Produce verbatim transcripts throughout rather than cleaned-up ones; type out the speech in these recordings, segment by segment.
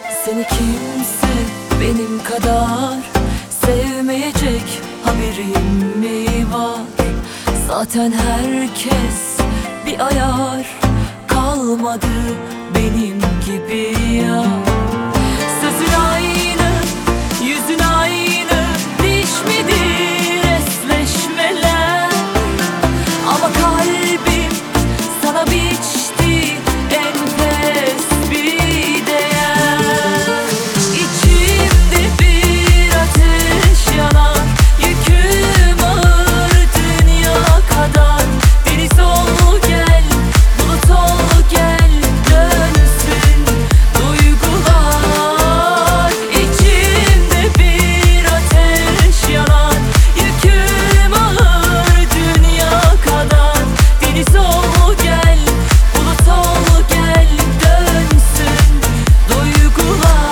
Seni kimse benim kadar sevmeyecek, haberim mi var? Zaten herkes bir ayar, kalmadı benim gibi ya. Sözün aynı, yüzün aynı, değişmedi resleşmeler. Ama kalbim sana biçti enfes bir değer. İçimde bir ateş yanar, yüküm ağır dünya kadar. Deniz ol gel, bulut ol gel, dönsün duygular. İçimde bir ateş yanar, yüküm ağır dünya kadar. Deniz ol gel, bulut ol gel, dönsün duygular.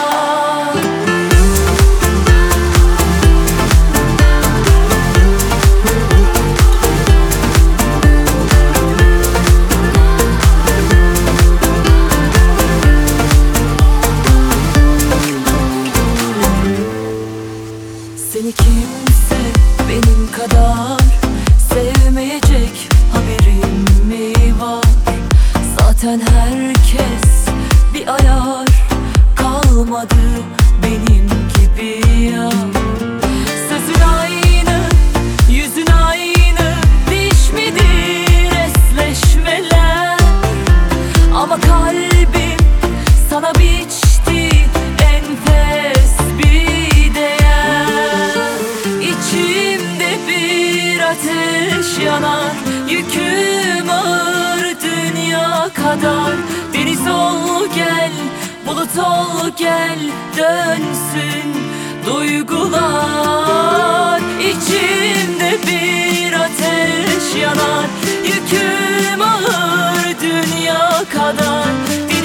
Seni kimse benim kadar sevmeyecek, haberim mi var? Zaten herkes bir ayar, kalmadı benim gibi ya. Sözün aynı, yüzün aynı, değişmedi resleşmeler. Ama kalbim sana biçti enfes bir değer. İçimde bir ateş yanar, yüküm ağır dünya kadar. Deniz ol gel, bulut ol gel, dönsün duygular. İçimde bir ateş yanar, yüküm ağır dünya kadar.